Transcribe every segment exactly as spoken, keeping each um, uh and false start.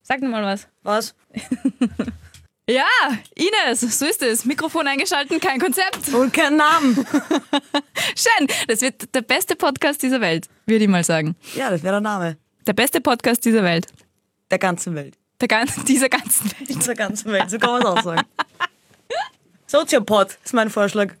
Sag noch mal was. Was? Ja, Ines, so ist es. Mikrofon eingeschalten, kein Konzept. Und keinen Namen. Schön, das wird der beste Podcast dieser Welt, würde ich mal sagen. Ja, das wäre der Name. Der beste Podcast dieser Welt. Der ganzen Welt. Der ganzen, dieser ganzen Welt. Dieser ganzen Welt, so kann man es auch sagen. Soziopod ist mein Vorschlag.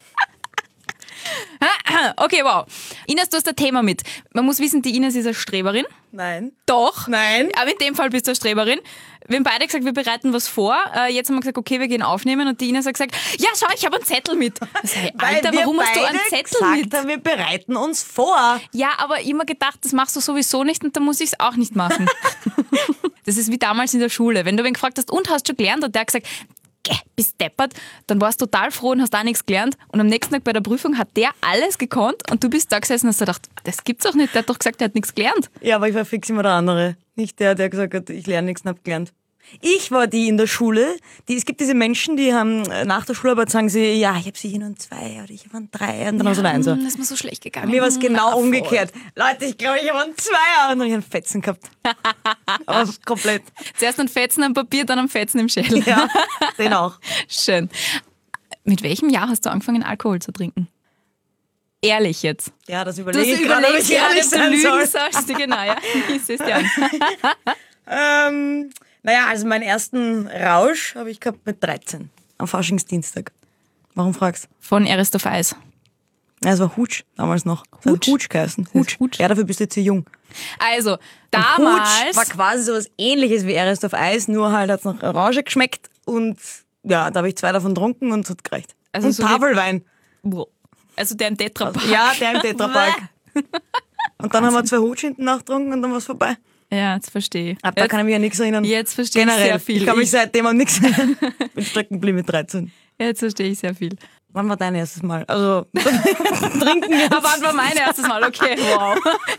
Okay, wow. Ines, du hast ein Thema mit. Man muss wissen, die Ines ist eine Streberin. Nein. Doch. Nein. Aber in dem Fall bist du eine Streberin. Wir haben beide gesagt, wir bereiten was vor. Äh, jetzt haben wir gesagt, okay, wir gehen aufnehmen. Und die Ines hat gesagt, ja, schau, ich habe einen Zettel mit. Ich sag, Alter, Weil warum wir hast du einen beide Zettel gesagt mit? haben, wir bereiten uns vor. Ja, aber immer gedacht, das machst du sowieso nicht und dann muss ich es auch nicht machen. Das ist wie damals in der Schule. Wenn du wen gefragt hast, und hast du schon gelernt? Und der hat gesagt, geh, bist deppert. Dann warst du total froh und hast auch nichts gelernt. Und am nächsten Tag bei der Prüfung hat der alles gekonnt und du bist da gesessen und hast gedacht, das gibt's doch nicht. Der hat doch gesagt, der hat nichts gelernt. Ja, aber ich war fix immer der andere. Nicht der, der gesagt hat, ich lerne nichts und hab gelernt. Ich war die in der Schule, die, es gibt diese Menschen, die haben nach der Schularbeit sagen sie, ja, ich habe sicher nur ein Zwei oder ich habe ein Drei und dann haben sie ein Einser. Das ist mir so schlecht gegangen. Mir war es genau Ja, umgekehrt. Leute, ich glaube, ich habe einen Zweier und dann habe ich einen Fetzen gehabt. Aber komplett. Zuerst ein Fetzen am Papier, dann ein Fetzen im Schädel. Ja, den auch. Schön. Mit welchem Jahr hast du angefangen, Alkohol zu trinken? Ehrlich jetzt. Ja, das Du überlege hast ich gerade, ob überlegt, ich ja, ehrlich ob du sein lügen soll. sollst. Genau, ja. Ich sehe es dir an. Ähm, naja, also meinen ersten Rausch habe ich gehabt mit dreizehn. Am Faschingsdienstag. Warum fragst du? Von Arist of Ice. Ja, es war Hutsch damals noch. Es Hutsch? hat Hutsch geheißen. Hutsch. Hutsch. Ja, dafür bist du jetzt zu jung. Also, Hutsch damals... war quasi so was ähnliches wie Arist of Ice, nur halt hat es nach Orange geschmeckt und ja, da habe ich zwei davon getrunken und es hat gereicht. Also und so wie- Tafelwein. Also der im Tetrapack. Ja, der im Tetrapack. Und dann haben wir zwei Hutsch hinten nachgetrunken und dann war es vorbei. Ja, jetzt verstehe ich. Ab da Jetzt, kann ich mich an nichts erinnern. jetzt verstehe ich Generell. sehr viel. Ich kann mich Ich- seitdem an nichts erinnern. Bin stecken geblieben mit dreizehn. jetzt verstehe ich sehr viel. Wann war dein erstes Mal? Also, trinken jetzt. Aber wann war mein erstes Mal? Okay, wow.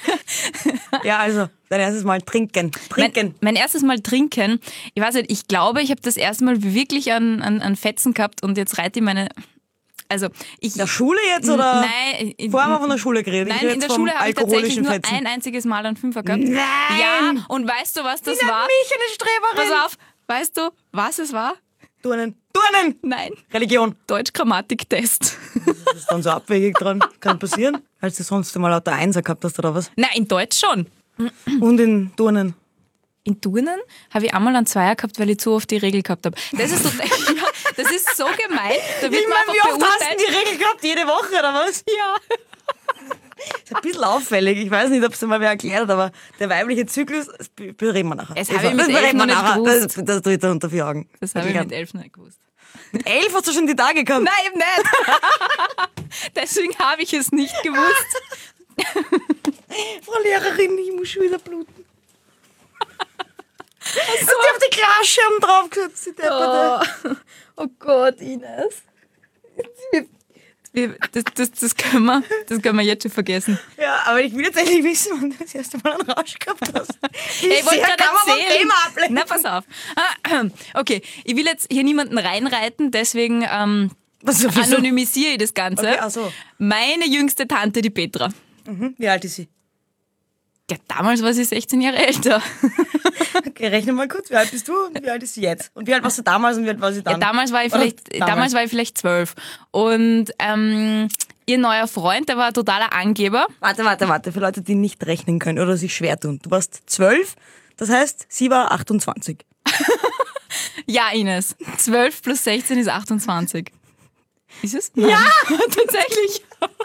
Ja, also, dein erstes Mal trinken. Trinken. Mein, mein erstes Mal trinken, ich weiß nicht, ich glaube, ich habe das erste Mal wirklich an, an, an Fetzen gehabt und jetzt reite ich meine... Also ich... In der Schule jetzt oder? Nein. in- Vorher haben wir von der Schule geredet. Ich Nein, rede in jetzt der vom Schule habe ich tatsächlich alkoholischen nur Fetzen. ein einziges Mal einen Fünfer gehabt. Nein! Ja, und weißt du, was das Die war? nennt mich eine Streberin. Pass auf, weißt du, was es war? Turnen. Turnen! Nein, Religion. Deutsch-Grammatik-Test. Das ist dann so abwegig dran. Kann passieren. Als du sonst mal lauter Einser gehabt hast oder was. Nein, in Deutsch schon. Und in Turnen. In Turnen habe ich einmal einen Zweier gehabt, weil ich zu oft die Regel gehabt habe. Das ist, so, ja, das ist so gemein. Da wird Ich man meine, wie einfach oft hast du beurteilt. die Regel gehabt? Jede Woche oder was? Ja. Das ist ein bisschen auffällig. Ich weiß nicht, ob es dir mal wer erklärt hat, aber der weibliche Zyklus, das be- bereden wir nachher. Das Eva, habe ich mit das elf bereden noch wir nicht nachher. gewusst. Das, das tue ich dir unter vier Augen. Das habe ich mit elf nicht gewusst. Mit elf hast du schon die Tage gehabt. Nein, eben nicht. Deswegen habe ich es nicht gewusst. Frau Lehrerin, ich muss schon wieder bluten. Hast du auf die Glasschirm draufgesetzt, die Depperte? Oh, oh Gott, Ines. Wir, das, das, das, können wir, das können wir jetzt schon vergessen. Ja, aber ich will jetzt eigentlich wissen, wann du das erste Mal einen Rausch gehabt hast. Wie Ich wollte sehr gerade kann man vom erzählen. Thema ablenken? Na, pass auf. Okay, ich will jetzt hier niemanden reinreiten, deswegen ähm, Was, wieso? anonymisiere ich das Ganze. Okay, ach so. Meine jüngste Tante, die Petra. Mhm. Wie alt ist sie? Ja, damals war sie sechzehn Jahre älter. Okay, rechne mal kurz. Wie alt bist du und wie alt ist sie jetzt? Und wie alt warst du damals und wie alt war sie dann? Ja, damals war ich Oder vielleicht, damals. damals war ich vielleicht zwölf. Und ähm, ihr neuer Freund, der war ein totaler Angeber. Warte, warte, warte. Für Leute, die nicht rechnen können oder sich schwer tun. Du warst zwölf, das heißt, sie war achtundzwanzig. Ja, Ines. zwölf plus sechzehn ist achtundzwanzig. Ist es? Nein. Ja! Tatsächlich.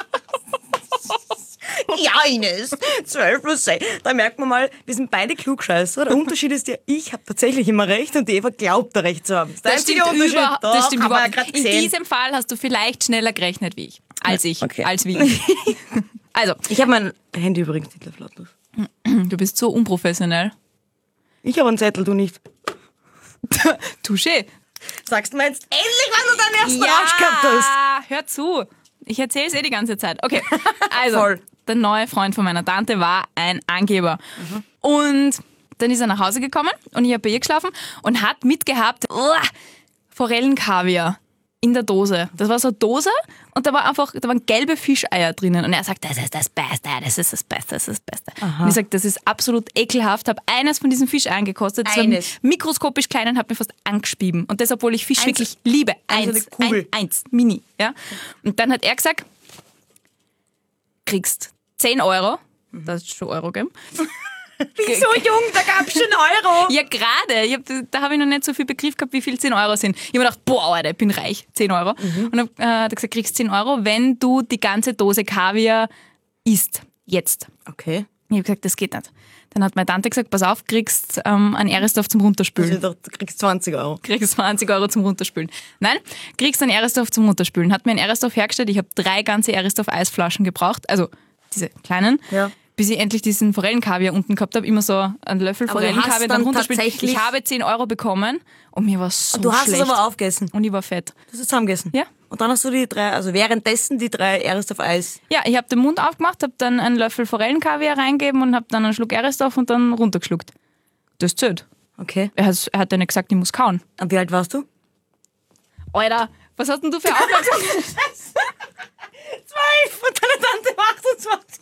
Ja, Ines. zwölf plus sechs. Da merkt man mal, wir sind beide Klugscheißer. Der Unterschied ist ja, ich habe tatsächlich immer recht und die Eva glaubt, da recht zu haben. Das, ist der Das einzige stimmt, Unterschied. überhaupt, Doch, das stimmt haben wir ja überhaupt. grad In gesehen. diesem Fall hast du vielleicht schneller gerechnet wie ich. Als ich. Okay. Als wie ich. Also, Ich habe mein Handy übrigens nicht auf lautlos. du bist so unprofessionell. Ich habe einen Zettel, du nicht. Touché. Sagst du mir jetzt endlich, wann du deinen ersten Rausch gehabt hast? hör zu. Ich erzähle es eh die ganze Zeit. Okay, also, Voll. der neue Freund von meiner Tante war ein Angeber. Und dann ist er nach Hause gekommen und ich habe bei ihr geschlafen und hat mitgehabt, oh, Forellenkaviar in der Dose. Das war so eine Dose und da war einfach, da waren gelbe Fischeier drinnen. Und er sagt, das ist das Beste, das ist das Beste, das ist das Beste. Aha. Und ich sage, das ist absolut ekelhaft. Habe eines von diesen Fischeiern gekostet. Das Eines. war mikroskopisch klein und habe mir fast angespieben. Und das, obwohl ich Fisch Eins. wirklich liebe. Also Eins, eine Kugel. Ein, eins, mini. Ja? Und dann hat er gesagt, kriegst zehn Euro. Das ist schon Euro, gell? Wieso, Jung? Da gab es schon Euro. Ja, gerade. Ich hab, da habe ich noch nicht so viel Begriff gehabt, wie viel zehn Euro sind. Ich habe mir gedacht, boah, Alter, ich bin reich, zehn Euro. Mhm. Und habe äh, gesagt, kriegst zehn Euro, wenn du die ganze Dose Kaviar isst. Jetzt. Okay. Ich habe gesagt, das geht nicht. Dann hat meine Tante gesagt, pass auf, kriegst ähm, einen Erestorf zum Runterspülen. Also, du kriegst zwanzig Euro. Kriegst zwanzig Euro zum Runterspülen. Nein, kriegst einen Erestorf zum Runterspülen. Hat mir einen Erestorf hergestellt. Ich habe drei ganze Erestorf-Eisflaschen gebraucht. Also diese kleinen. Ja. Bis ich endlich diesen Forellenkaviar unten gehabt habe, immer so einen Löffel Aber du hast Forellenkaviar, dann dann runterspielen. tatsächlich- Ich habe zehn Euro bekommen und mir war so Du hast schlecht. es aber aufgegessen. Und ich war fett. Du hast es zusammengegessen. Ja. Und dann hast du die drei, also währenddessen die drei Erestorf Eis. Ja, ich habe den Mund aufgemacht, habe dann einen Löffel Forellenkaviar reingegeben und habe dann einen Schluck Erestorf und dann runtergeschluckt. Das zählt. Okay. Er hat, er hat ja nicht gesagt, ich muss kauen. Und wie alt warst du? Alter, was hast denn du für Aufmerksamkeit? Zwölf und deine Tante war achtundzwanzig.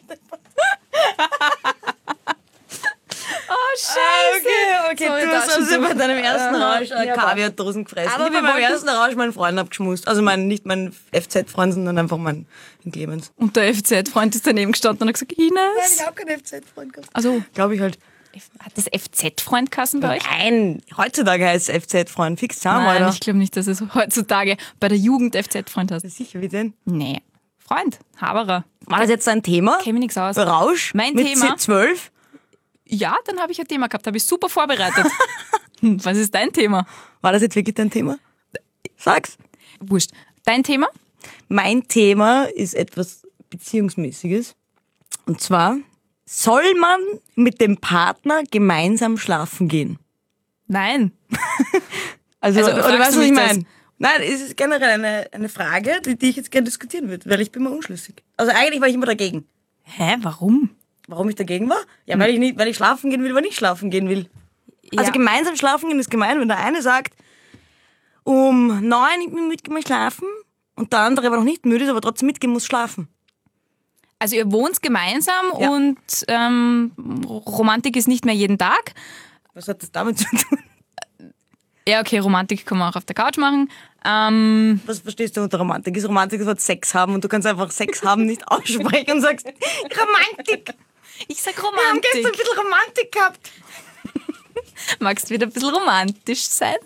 Oh, Okay, okay. So, du das hast schon also so. bei deinem ersten Aha. Rausch äh, Ja, Kaviardosen gefressen. aber ich wir habe bei meinem wollten- ersten Rausch meinen Freund abgeschmust. Also mein, nicht mein F Z-Freund, sondern einfach mein Clemens. Und der F Z-Freund ist daneben gestanden und hat gesagt, Ines. habe keinen F Z-Freund gehabt. Also, Glaube ich halt. hat das F Z-Freund kassen bei euch? Nein, heutzutage heißt es F Z-Freund. Fix zusammen, Nein, Alter. ich glaube nicht, dass es heutzutage bei der Jugend F Z-Freund hast. Sicher, wie denn? Nee. Freund, Haberer. War das jetzt ein Thema? Käme nichts aus. Rausch? Mein mit Thema? zwölf? Ja, dann habe ich ein Thema gehabt, habe ich super vorbereitet. Hm, Was ist dein Thema? War das jetzt wirklich dein Thema? Sag's. Wurscht. Dein Thema? Mein Thema ist etwas Beziehungsmäßiges. Und zwar, soll man mit dem Partner gemeinsam schlafen gehen? Nein. Also, Also, oder fragst weißt du du, was ich mich das? meine? Nein, es ist generell eine, eine Frage, die, die ich jetzt gerne diskutieren würde, weil ich bin mir unschlüssig. Also eigentlich war ich immer dagegen. Hä, warum? Warum ich dagegen war? Ja, weil ich nicht, weil ich schlafen gehen will, weil ich nicht schlafen gehen will. Also Ja. gemeinsam schlafen gehen ist gemein, wenn der eine sagt, um neun ich bin müde, ich schlafen und der andere aber noch nicht müde ist, aber trotzdem mitgehen muss schlafen. Also ihr wohnt gemeinsam Ja. und ähm, Romantik ist nicht mehr jeden Tag. Was hat das damit zu tun? Ja, okay, Romantik kann man auch auf der Couch machen. Ähm, Was verstehst du unter Romantik? Ist Romantik das Wort Sex haben und du kannst einfach Sex haben nicht aussprechen und sagst Romantik. ich sag Wir haben gestern ein Romantik. bisschen Romantik gehabt. Magst du wieder ein bisschen romantisch sein?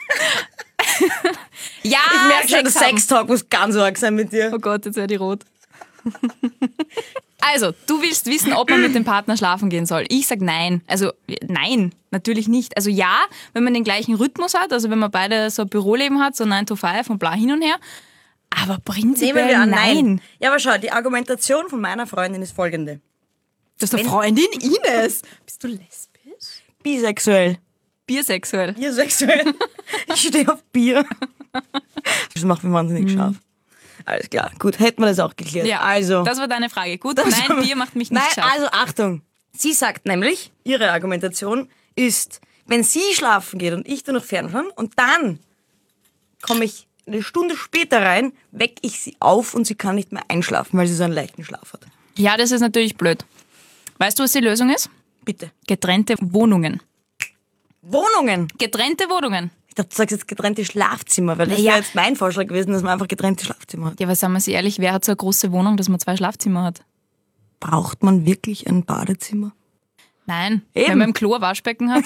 ja, Ich merke schon, der Sex haben. Sextalk muss ganz arg sein mit dir. Oh Gott, jetzt werde ich rot. Also, du willst wissen, ob man mit dem Partner schlafen gehen soll. Ich sag nein. Also nein, natürlich nicht. Also ja, wenn man den gleichen Rhythmus hat, also wenn man beide so ein Büroleben hat, so nine to five und bla hin und her. Aber prinzipiell Nehmen wir an, nein. nein. Ja, aber schau, die Argumentation von meiner Freundin ist folgende. Du hast eine Freundin, Ines. Bist du lesbisch? Bisexuell. Bisexuell. Bisexuell. Ich stehe auf Bier. Das macht mich wahnsinnig scharf. Alles klar, gut, hätten wir das auch geklärt. Ja, also. das war deine Frage. Gut, Das nein, war- Bier macht mich nicht Nein, scharf. also Achtung. Sie sagt nämlich, ihre Argumentation ist, wenn sie schlafen geht und ich da noch fernschauen und dann komme ich eine Stunde später rein, weck ich sie auf und sie kann nicht mehr einschlafen, weil sie so einen leichten Schlaf hat. Ja, das ist natürlich blöd. Weißt du, was die Lösung ist? Bitte. Getrennte Wohnungen. Wohnungen. Getrennte Wohnungen. Ich dachte, du sagst jetzt getrennte Schlafzimmer, weil das Ja. wäre jetzt mein Vorschlag gewesen, dass man einfach getrennte Schlafzimmer hat. Ja, aber sagen wir sie ehrlich, wer hat so eine große Wohnung, dass man zwei Schlafzimmer hat? Braucht man wirklich ein Badezimmer? Nein, Eben. wenn man im Klo ein Waschbecken hat.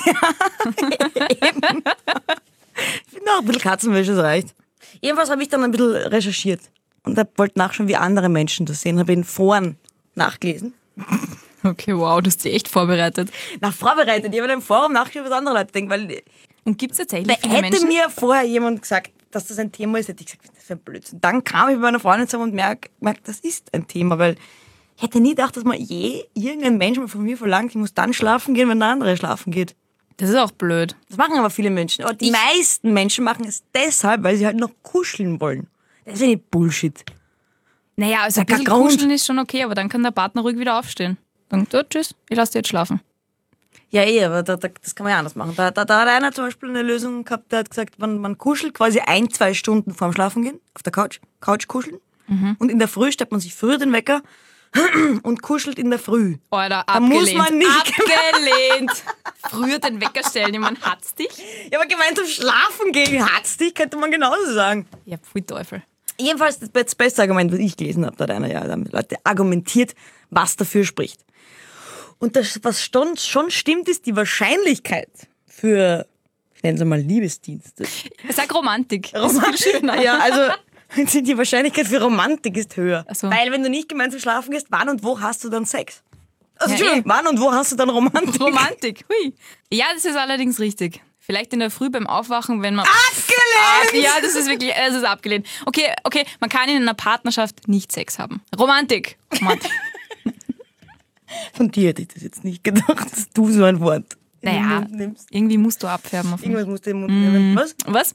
Ich finde auch ein bisschen Katzenwäsche, das reicht. Jedenfalls habe ich dann ein bisschen recherchiert und hab- wollte nachschauen, wie andere Menschen das sehen. Habe in Foren nachgelesen. Okay, wow, du hast dich echt vorbereitet. Nach vorbereitet. Ich habe in einem Forum nachgeschaut, was andere Leute denken, weil Und gibt es tatsächlich viele hätte Menschen? mir vorher jemand gesagt, dass das ein Thema ist, hätte ich gesagt, das ist ein Blödsinn. Dann kam ich bei meiner Freundin zusammen und merke, merk, das ist ein Thema, weil ich hätte nie gedacht, dass man je irgendein Mensch mal von mir verlangt, ich muss dann schlafen gehen, wenn der andere schlafen geht. Das ist auch blöd. Das machen aber viele Menschen. Aber die Ich- meisten Menschen machen es deshalb, weil sie halt noch kuscheln wollen. Das ist ja nicht Bullshit. Naja, also ein kein bisschen Grund. kuscheln ist schon okay, aber dann kann der Partner ruhig wieder aufstehen. Dann, so, tschüss, ich lasse dich jetzt schlafen. Ja, eh, aber da, da, das kann man ja anders machen. Da, da, da hat einer zum Beispiel eine Lösung gehabt, der hat gesagt, man, man kuschelt quasi ein, zwei Stunden vorm Schlafen gehen, auf der Couch, Couch kuscheln. Mhm. Und in der Früh stellt man sich früher den Wecker und kuschelt in der Früh. Alter, Da abgelehnt. muss man nicht- Abgelehnt. Früher den Wecker stellen, jemand hat's dich? Ja, aber gemeinsam schlafen gehen hat's dich, könnte man genauso sagen. Ja, pfui Teufel. Jedenfalls das, das beste Argument, was ich gelesen habe, da hat einer ja damit Leute argumentiert, was dafür spricht. Und das, was schon, schon stimmt, ist die Wahrscheinlichkeit für, ich nenne es mal Liebesdienste. Sag Romantik. Das ist Romantik. viel schöner. Ja, also die Wahrscheinlichkeit für Romantik ist höher. Ach so. Weil wenn du nicht gemeinsam schlafen gehst, wann und wo hast du dann Sex? Also, Ja, Entschuldigung, eh. wann und wo hast du dann Romantik? Romantik, hui. Ja, das ist allerdings richtig. Vielleicht in der Früh beim Aufwachen, wenn man... Abgelehnt! Ja, das ist wirklich, das ist abgelehnt. Okay, okay, man kann in einer Partnerschaft nicht Sex haben. Romantik. Romantik. Von dir hätte ich das jetzt nicht gedacht, dass du so ein Wort in den Naja, Mund nimmst. irgendwie musst du abfärben auf mich. Irgendwas musst du im Mund nehmen. Was? Was?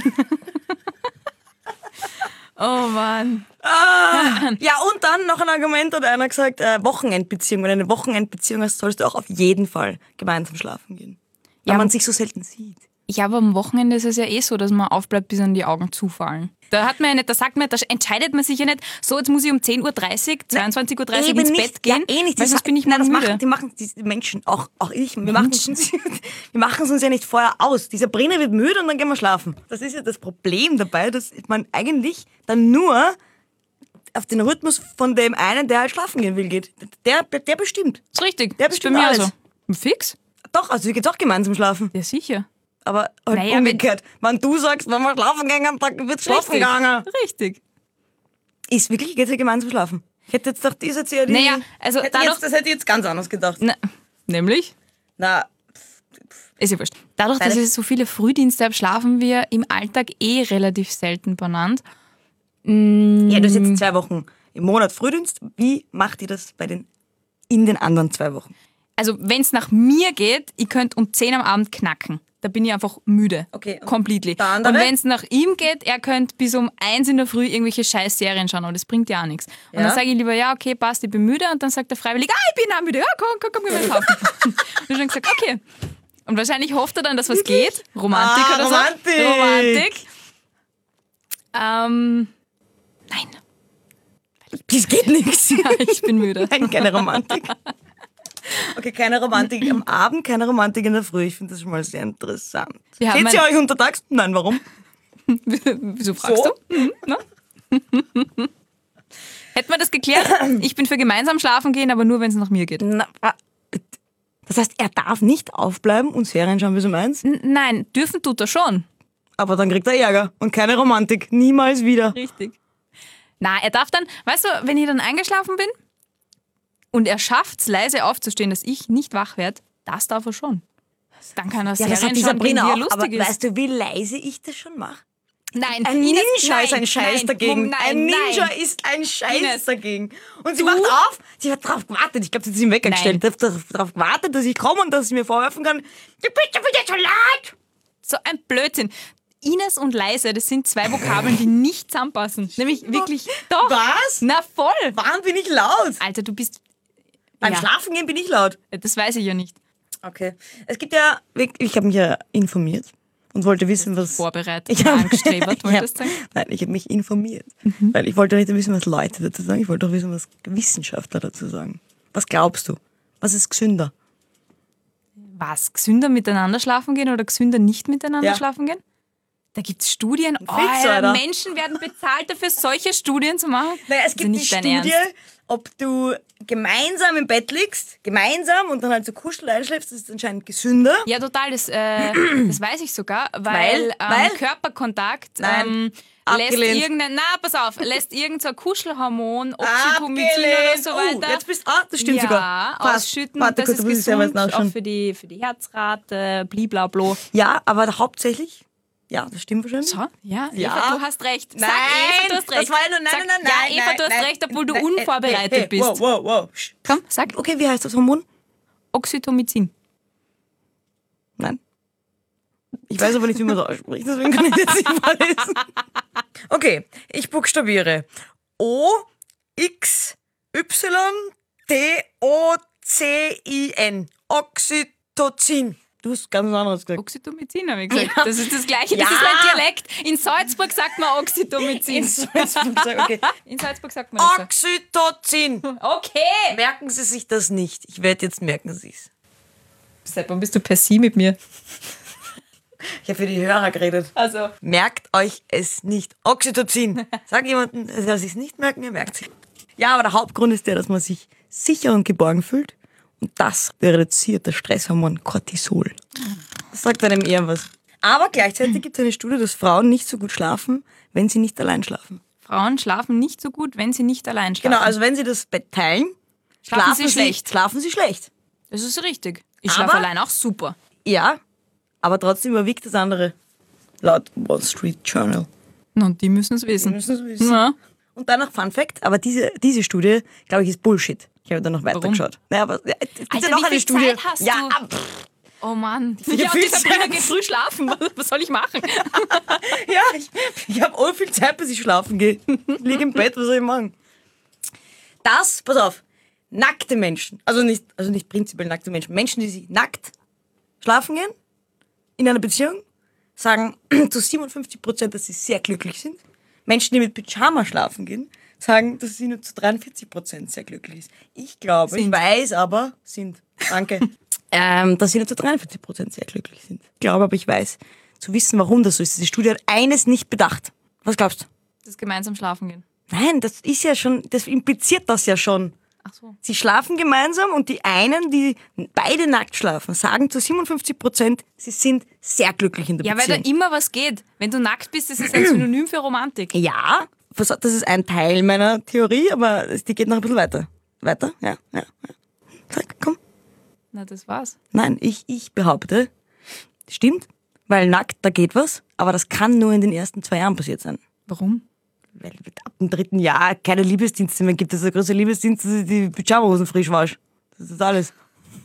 Oh Mann. Ja, und dann noch ein Argument, hat einer gesagt, äh, Wochenendbeziehung. Wenn du eine Wochenendbeziehung hast, sollst du auch auf jeden Fall gemeinsam schlafen gehen. Weil Ja, man sich so selten sieht. Ja, aber am Wochenende ist es ja eh so, dass man aufbleibt, bis an die Augen zufallen. Da hat man ja nicht, da sagt man, da entscheidet man sich ja nicht, so jetzt muss ich um zehn Uhr dreißig, zweiundzwanzig Uhr dreißig Eben ins nicht. Bett gehen, Ja, eh nicht. weil Die sonst bin ich Nein, morgen das müde. machen, die machen die Menschen, auch, auch ich, wir machen, es uns, wir machen es uns ja nicht vorher aus. Die Sabrina wird müde und dann gehen wir schlafen. Das ist ja das Problem dabei, dass man eigentlich dann nur auf den Rhythmus von dem einen, der halt schlafen gehen will, geht. Der, der bestimmt. ist richtig, Der das ist bei bestimmt mir alles. also. Fix? Doch, also wir gehen auch gemeinsam schlafen. Ja, sicher. Aber halt Naja, umgekehrt. Wenn du sagst, wenn wir schlafen gehen, dann wird schlafen Richtig. gegangen. Richtig. Ist wirklich, geht ja gemeinsam schlafen. Ich hätte jetzt gedacht, das ist jetzt eher die... Naja, also hätte dadurch- jetzt, das hätte ich jetzt ganz anders gedacht. Na, nämlich? Na, Ist ja wurscht. Dadurch, dass Deine- ich so viele Frühdienste habe, schlafen wir im Alltag eh relativ selten benannt. ja, du hast jetzt zwei Wochen im Monat Frühdienst. Wie macht ihr das bei den, in den anderen zwei Wochen? Also wenn es nach mir geht, ich könnte um zehn am Abend knacken. Da bin ich einfach müde. Okay, und Completely. der andere? Und wenn es nach ihm geht, er könnte bis um eins in der Früh irgendwelche scheiß Serien schauen, aber das bringt ja auch nichts. Und Ja? dann sage ich lieber, ja, okay, passt, ich bin müde. Und dann sagt er freiwillig, ah, ich bin auch müde. Ja, komm, komm, komm, gehen wir schlafen. Und ich habe gesagt, okay. Und wahrscheinlich hofft er dann, dass was geht. Romantik Ah, oder so. Romantik. Romantik. Ähm, nein, Das geht nichts. ich bin müde. Nein, keine Romantik. Okay, keine Romantik am Abend, keine Romantik in der Früh. Ich finde das schon mal sehr interessant. Wir haben Seht ihr ein- euch untertags? Nein, warum? Wieso fragst So? du? Mhm, ne? Hätten wir das geklärt? Ich bin für gemeinsam schlafen gehen, aber nur, wenn es nach mir geht. Na, wa- das heißt, er darf nicht aufbleiben und Serien schauen bis um eins, N nein, dürfen tut er schon. aber dann kriegt er Ärger und keine Romantik. Niemals wieder. Richtig. Na, er darf dann, weißt du, wenn ich dann eingeschlafen bin und er schafft es, leise aufzustehen, dass ich nicht wach werde, das darf er schon. Dann kann er Ja, das hat Serien die schauen, gehen, wie Sabrina er auch. lustig Aber ist. weißt du, wie leise ich das schon mache? Nein, Ein Ines, Ninja nein, ist ein Scheiß nein, dagegen. Nein, ein Ninja nein. ist ein Scheiß Ines. dagegen. Und sie Du? wacht auf, sie hat darauf gewartet. Ich glaube, sie hat sich im Wecker Nein. gestellt. Darauf, darauf, darauf gewartet, dass ich komme und dass sie mir vorwerfen kann, du bist schon wieder so laut. So ein Blödsinn. Ines und leise, das sind zwei Vokabeln, die nicht zusammenpassen. Nämlich wirklich, doch. Was? Na voll. Wann bin ich laut? Alter, du bist... Beim ja, Schlafen gehen bin ich laut. das weiß ich ja nicht. Okay. Es gibt ja, ich habe mich ja informiert und wollte wissen, was... Vorbereitet, Ich hab- angestrebert, wolltest du Ja. sagen? Nein, ich habe mich informiert. Weil ich wollte nicht wissen, was Leute dazu sagen. Ich wollte auch wissen, was Wissenschaftler dazu sagen. Was glaubst du? Was ist gesünder? Was? Gesünder miteinander schlafen gehen oder gesünder nicht miteinander Ja. schlafen gehen? Da gibt es Studien. Oh, Fix, Alter. Menschen werden bezahlt dafür, solche Studien zu machen. Naja, es Das ist gibt die nicht dein Studie, Ernst. ob du gemeinsam im Bett liegst, gemeinsam und dann halt so kuschel einschläfst, das ist anscheinend gesünder. Ja, total. Das, äh, das weiß ich sogar, weil, Weil? ähm, Weil? Körperkontakt Nein. ähm, lässt Abgelehnt. irgendein, na pass auf, lässt irgendein so ein Kuschelhormon, Oxytocin oder Abgelehnt. so Oh, weiter. jetzt bist ah, das stimmt ja, sogar. Passt. ausschütten. Warte Das kurz, ist da muss ich selber gesund, jetzt auch nachschauen. für die, für die Herzrate, bliblablo. Ja, aber hauptsächlich, ja, das stimmt wahrscheinlich. So, ja, Ja. Eva, du hast recht. Sag Nein, Eva, du hast recht. das war ja nur, nein, Sag, nein, nein, ja, nein, Eva, nein, du hast nein, recht, obwohl du nein, unvorbereitet hey, hey, bist. Wow, wow, wow. Sch- Komm, sag Okay, wie heißt das Hormon? Oxytomizin. Nein. Ich weiß aber nicht, wie man so ausspricht, deswegen kann ich jetzt nicht vorlesen. Okay, ich buchstabiere. O, X, Y, T, O, C, I, N. Oxytocin. Oxytocin. Du hast ganz was anderes gesagt. Oxytomycin, habe ich gesagt. Ja. Das ist das Gleiche, Ja. das ist mein Dialekt. In Salzburg sagt man Oxytomycin. In Salzburg, okay. In Salzburg sagt man das Oxytocin. so. Okay. Merken Sie sich das nicht. Ich werde jetzt merken Sie es. Seit wann bist du per Sie mit mir? Ich habe für die Hörer geredet. Also. Merkt euch es nicht. Oxytocin. Sag jemandem, er soll sich nicht merken, er merkt sich. Ja, aber der Hauptgrund ist der, dass man sich sicher und geborgen fühlt. Und das reduziert das Stresshormon Cortisol. Das sagt einem eher was. Aber gleichzeitig gibt es eine Studie, dass Frauen nicht so gut schlafen, wenn sie nicht allein schlafen. Frauen schlafen nicht so gut, wenn sie nicht allein schlafen. Genau, also wenn sie das Bett teilen, Schlafen sie schlecht. Schlafen sie schlecht. Das ist richtig. Ich Aber- schlafe allein auch super. Ja, aber trotzdem überwiegt das andere. Laut Wall Street Journal. Na, und die müssen es wissen. müssen es wissen. Ja. Und dann noch Fun Fact, aber diese, diese Studie, glaube ich, ist Bullshit. Ich habe da noch weiter Warum? geschaut. Naja, aber ja, es gibt Alter, ja noch wie eine viel Studie. Zeit hast ja, du? ah, pff, Oh Mann. Ja, Ja, viel die Sabrina Zeit. geht früh schlafen. Was, was soll ich machen? ja, ich, ich habe auch viel Zeit, bis ich schlafen gehe. Ich liege im Bett, was soll ich machen? Das, pass auf, nackte Menschen, also nicht, also nicht prinzipiell nackte Menschen, Menschen, die sich nackt schlafen gehen, in einer Beziehung, sagen zu siebenundfünfzig Prozent, dass sie sehr glücklich sind. Menschen, die mit Pyjama schlafen gehen, sagen, dass sie nur zu dreiundvierzig Prozent sehr glücklich sind. Ich glaube, ich Sind. weiß aber, sind, danke, ähm, dass sie nur zu dreiundvierzig Prozent sehr glücklich sind. Ich glaube aber, ich weiß, zu wissen, warum das so ist. Diese Studie hat eines nicht bedacht. Was glaubst du? Das gemeinsam schlafen gehen. Nein, das ist ja schon, das impliziert das ja schon. Ach so. Sie schlafen gemeinsam und die einen, die beide nackt schlafen, sagen zu siebenundfünfzig Prozent, sie sind sehr glücklich in der Ja, weil da Beziehung. immer was geht. Wenn du nackt bist, ist es ein Synonym für Romantik. Ja, was- das ist ein Teil meiner Theorie, aber die geht noch ein bisschen weiter. Weiter? Ja, ja, ja. Sag, komm. Na, das war's. Nein, ich, ich behaupte, stimmt, weil nackt, da geht was, aber das kann nur in den ersten zwei Jahren passiert sein. Warum? Weil ab dem dritten Jahr keine Liebesdienste mehr gibt. Das ist der größte Liebesdienst, dass ich die Pyjamahosen frisch wasche. Das ist alles.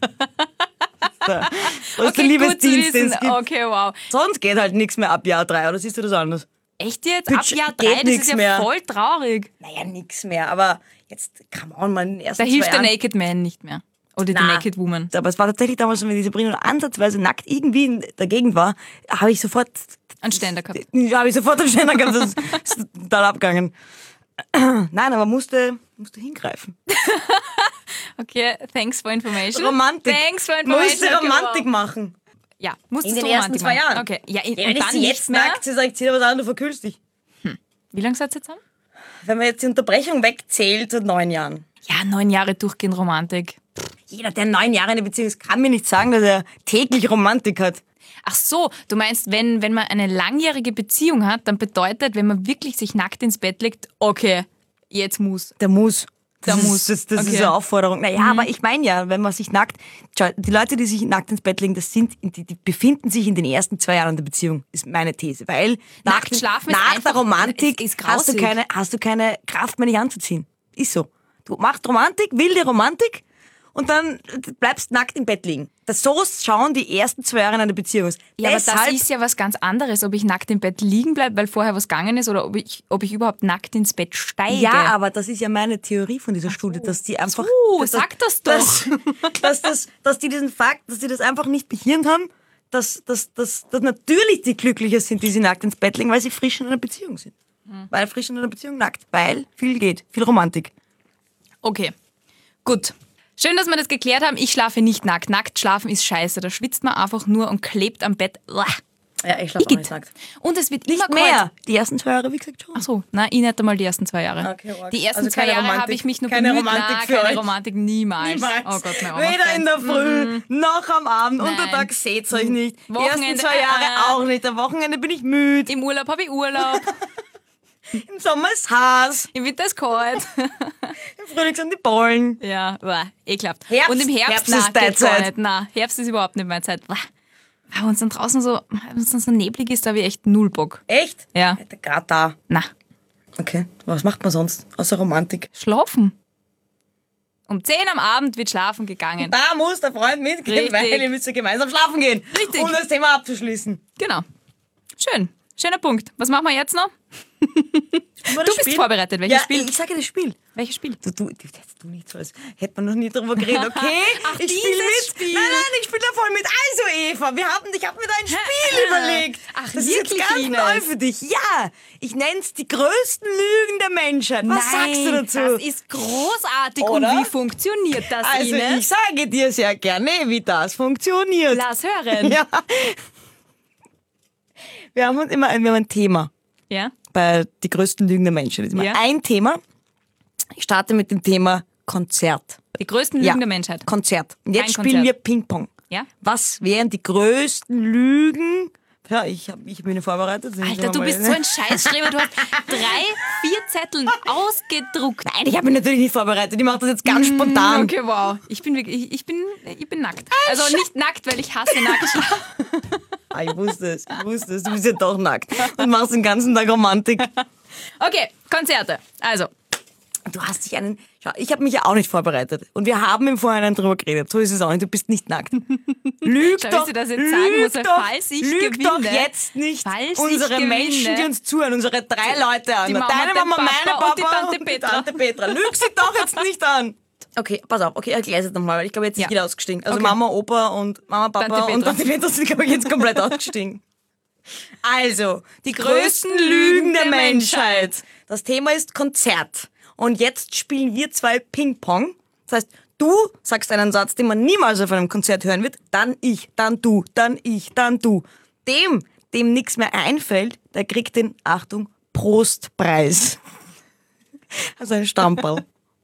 Das ist der größte Liebesdienst, den es gibt. Okay, wow. Sonst geht halt nichts mehr ab Jahr drei, oder siehst du das anders? Echt jetzt? Ab Pitch- Jahr geht drei, das nix ist ja mehr. voll traurig. Naja, nichts mehr, aber jetzt, come on, man, in den ersten Da hilft zwei der Jahren. Naked Man nicht mehr. Oder die Na. Naked Woman. Aber es war tatsächlich damals, wenn diese Sabrina nur ansatzweise nackt irgendwie in der Gegend war, habe ich sofort... Einen Ständer gehabt. Ja, habe ich sofort einen Ständer gehabt, das ist total abgegangen. Nein, aber musste, musste hingreifen. Okay, thanks for information. Romantik. Thanks for information. Musste Okay, Romantik wow. machen. Ja, musstest In den du ersten Romantik zwei machen. Jahren. Okay, ja, in, Ja, und wenn ich dann sie nicht jetzt mehr. nackt, sie sagt, zieh dir was an, du verkühlst dich. Wie lange seid ihr zusammen? Wenn man jetzt die Unterbrechung wegzählt, seit neun Jahren. Ja, neun Jahre durchgehend Romantik. Jeder, der neun Jahre in der Beziehung ist, kann mir nicht sagen, dass er täglich Romantik hat. Ach so, du meinst, wenn, wenn man eine langjährige Beziehung hat, dann bedeutet, wenn man wirklich sich nackt ins Bett legt, okay, jetzt muss. Der muss. Das Der ist, muss. Das, das Okay. ist eine Aufforderung. Naja, aber ich meine ja, wenn man sich nackt... Schau, die Leute, die sich nackt ins Bett legen, das sind, die, die befinden sich in den ersten zwei Jahren der Beziehung, ist meine These. Weil nach, Nackt schlafen ist nach einfach- der Romantik ist- ist hast, du grausig. keine, hast du keine Kraft mehr, dich anzuziehen. Ist so. Du machst Romantik, wilde Romantik und dann bleibst nackt im Bett liegen. Das, so schauen die ersten zwei Jahre in einer Beziehung aus. Ja, aber Deshalb, das ist ja was ganz anderes, ob ich nackt im Bett liegen bleibe, weil vorher was gegangen ist, oder ob ich, ob ich überhaupt nackt ins Bett steige. ja, aber das ist ja meine Theorie von dieser Studie, dass die einfach... So, dass, sag das doch. Dass, dass, dass, dass die diesen Fakt, dass die das einfach nicht behirnt haben, dass, dass, dass, dass natürlich die glücklicher sind, die sie nackt ins Bett legen, weil sie frisch in einer Beziehung sind. Hm. Weil frisch in einer Beziehung nackt, weil viel geht, viel Romantik. Okay, gut. Schön, dass wir das geklärt haben. Ich schlafe nicht nackt. Nackt schlafen ist scheiße. Da schwitzt man einfach nur und klebt am Bett. Uah. Ja, ich schlafe auch Igitt. nicht nackt. Und es wird Nicht immer kalt. mehr. Die ersten zwei Jahre, wie gesagt, schon. Ach so, nein, ich nicht einmal die ersten zwei Jahre. Okay, arg. die ersten Also zwei keine Jahre Romantik. habe ich mich nur Keine bemüht. Romantik Nein, für keine euch. Romantik, niemals. Niemals. Oh Gott, meine Mama Weder kennt. in der Früh, noch am Abend, Nein. Untertag seht's euch nicht. Die Wochenende, ersten zwei Jahre äh. auch nicht. Am Wochenende bin ich müde. Im Urlaub habe ich Urlaub, Im Sommer ist Hass. im Winter ist kalt. Im Frühling sind die Ballen. Ja, uah, ekelhaft. Herbst- Und im Herbst, Herbst nein, ist deine geht gar Zeit. nicht. Nein, Herbst ist überhaupt nicht meine Zeit. Uah. Wenn es dann draußen so, wenn es dann so neblig ist, da habe ich echt null Bock. Echt? Ja. Gerade da. Na, Okay. Was macht man sonst? Außer Romantik. schlafen. Um zehn am Abend wird schlafen gegangen. Da muss der Freund mitgehen, Richtig. weil ihr müsst ja gemeinsam schlafen gehen. Richtig. Um das Thema abzuschließen. Genau. Schön. Schöner Punkt. Was machen wir jetzt noch? Du bist vorbereitet. Welches ja, Spiel? Ich sage das Spiel. Welches Spiel? Du, du, du, du nicht so, als hätte man noch nie drüber geredet, okay? Ach, ich spiele dieses mit. Spiel. Nein, nein, ich spiele da voll mit. Also, Eva, wir haben, ich habe mir da ein Spiel überlegt. Ach, das ist jetzt wirklich, ganz Ines? neu für dich. Ja, ich nenne es die größten Lügen der Menschheit. Was Nein, sagst du dazu? das ist großartig. Oder? Und wie funktioniert das, Also, Ines? ich sage dir sehr gerne, wie das funktioniert. Lass hören. Ja. Wir haben uns immer ein, wir haben ein Thema Ja? bei die größten Lügen der Menschheit. Das ist immer Ja. ein Thema. Ich starte mit dem Thema Konzert. Die größten Lügen Ja. der Menschheit. Konzert. Und jetzt Ein spielen Konzert. wir Ping-Pong. Ja? Was wären die größten Lügen? Ja, ich habe ich hab mich vorbereitet. Sehen Sie Alter, du mal. bist so ein Scheißschreiber. Du hast drei, vier Zetteln ausgedruckt. Nein, ich habe mich natürlich nicht vorbereitet. Ich mache das jetzt ganz spontan. Okay, wow. Ich bin wirklich, ich, ich bin, ich bin nackt. Also nicht nackt, weil ich hasse nackt. Ah, ich wusste es, ich wusste es. Du bist ja doch nackt und machst den ganzen Tag Romantik. Okay, Konzerte. Also, Du hast dich einen... Schau, ich habe mich ja auch nicht vorbereitet. Und wir haben im Vorhinein drüber geredet. So ist es auch nicht. Du bist nicht nackt. Lüg Schau, wie doch, sie das jetzt lüg sagen muss, weil doch, falls ich lüg gewinne, doch jetzt nicht falls unsere ich gewinne, Menschen, die uns zuhören, unsere drei Leute an. die Mama, Deine der Mama, Papa meine Papa und die Tante Petra. Tante Petra. Lüg sie doch jetzt nicht an. Okay, pass auf. Okay, erklär es jetzt nochmal, weil ich glaube, jetzt ist Ja. jeder ausgestiegen. Also Okay. Mama, Opa und Mama, Papa Tante und Petra. Tante Petra sind, glaube ich, jetzt komplett ausgestiegen. Also, die größten größten Lügen der der Menschheit. Das Thema ist Konzert. Und jetzt spielen wir zwei Ping-Pong. Das heißt, du sagst einen Satz, den man niemals auf einem Konzert hören wird, dann ich, dann du, dann ich, dann du. Dem, dem nichts mehr einfällt, der kriegt den, Achtung, Prostpreis. Also ein Stamperl.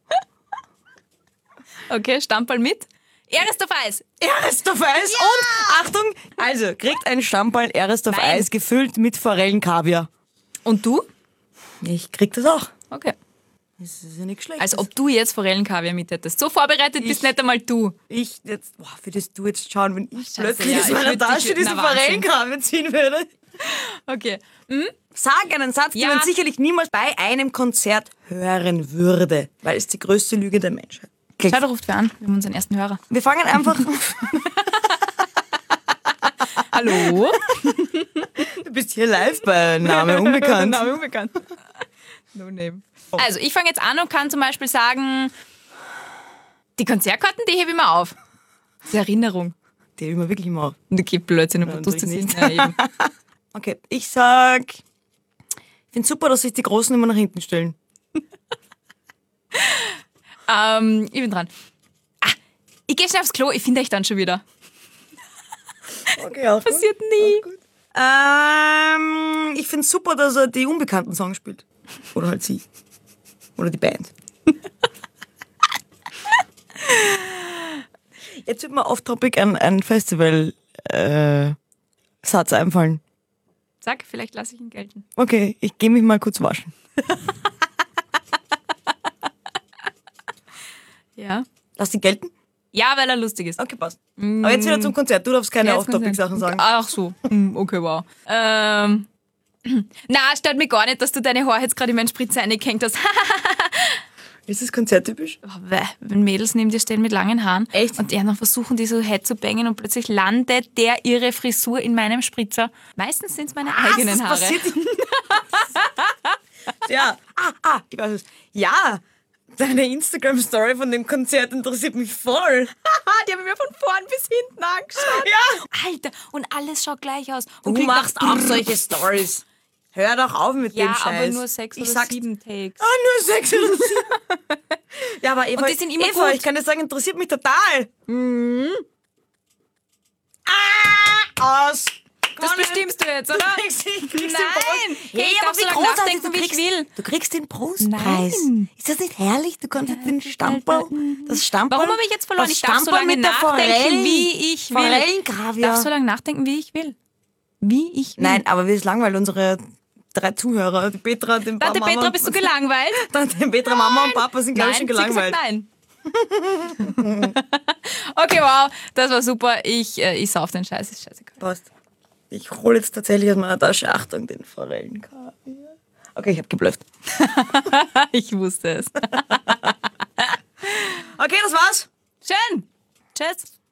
okay, Stamperl mit. Erstes auf Eis. Eres auf Eis und, Achtung, also kriegt ein Stamperl Eres auf Nein. Eis gefüllt mit Forellenkaviar. Und du? Ich krieg das auch. Okay. Das ist ja nichts Schlechtes. Als ob du jetzt Forellenkaviar mit hättest. So vorbereitet bist nicht einmal du. Ich jetzt, boah, würdest du jetzt schauen, wenn ich Scheiße, plötzlich ja, aus ich meiner würd- ich Tasche würd- diese na, Wahnsinn. Forellenkaviar ziehen würde? Okay. Sag einen Satz, Ja. den man sicherlich niemals bei einem Konzert hören würde, weil es die größte Lüge der Menschheit. Schau, da ruft wer an. Wir haben unseren ersten Hörer. Wir fangen einfach, Hallo? du bist hier live bei Name Unbekannt. Name unbekannt. No name. Also, ich fange jetzt an und kann zum Beispiel sagen, die Konzertkarten, die hebe ich mir auf. Das ist Erinnerung. Die immer wirklich immer auf. Okay, Blödsinn, wo Ja, tust du das natürlich hin? nicht. Ja, eben. Okay, ich sag, ich finde super, dass sich die Großen immer nach hinten stellen. ähm, ich bin dran. Ah, ich gehe schnell aufs Klo, ich finde euch dann schon wieder. Okay, auch gut. Passiert nie. Auch gut. Ähm, ich finde super, dass er die unbekannten Songs spielt. Oder halt sie. Oder die Band. Jetzt wird mir off-topic ein, ein Festival-Satz einfallen. Sag, vielleicht lasse ich ihn gelten. Okay, ich gehe mich mal kurz waschen. Ja. Lass ihn gelten? Ja, weil er lustig ist. Okay, passt. Aber jetzt wieder zum Konzert. Du darfst keine Ja, jetzt Off-Topic-Sachen sagen. Ach so. Hm, okay, wow. Ähm. Na, stört mich gar nicht, dass du deine Haare jetzt gerade in meinen Spritzer reingehängt hast. Ist das konzerttypisch? Oh, weh, wenn Mädels neben dir stehen mit langen Haaren Echt? und die dann versuchen, die so head zu bangen und plötzlich landet der ihre Frisur in meinem Spritzer. Meistens sind es meine eigenen das Haare. passiert Ja. Ah, ah, ich weiß es. Ja, deine Instagram-Story von dem Konzert interessiert mich voll. die haben mir von vorn bis hinten angeschaut. Ja. Alter, und alles schaut gleich aus. Und Du klingt machst nach- auch solche Stories. Hör doch auf mit Ja, dem Scheiß. aber nur sechs ich oder sag's- sieben Takes. Ah, nur sechs oder sieben. Ja, aber Eva, Und die sind immer Eva gut. ich kann dir sagen, interessiert mich total. Mhm. Ah, aus. Das bestimmst du jetzt, oder? Du kriegst, ich kriegst Nein. den Prost. Hey, ich darf aber so wie lange großartig, nachdenken, du wie ich kriegst- will. Du kriegst den Prostpreis. Nein. Ist das nicht herrlich? Du kannst jetzt den Stamperl, das Stamperl. Warum habe ich jetzt verloren? das Ich darf so Stamperl lange mit der nachdenken, Forellen- wie ich will. Ich Forellenkaviar. darf so lange nachdenken, wie ich will. Wie ich will. Nein, aber wir ist langweilig. Unsere drei Zuhörer, die Petra, den Tante Mama Petra, und- bist du gelangweilt? Tante Petra, Mama und Papa sind, glaube ich, Nein, schon sie hat gelangweilt. gesagt nein. Okay, wow, das war super. Ich, äh, ich sauf den Scheiß, ist scheißegal. Passt. Ich hole jetzt tatsächlich aus meiner Tasche, Achtung, den Forellenkaviar. Okay, ich habe geblufft. Ich wusste es. Okay, das war's. Schön. Tschüss.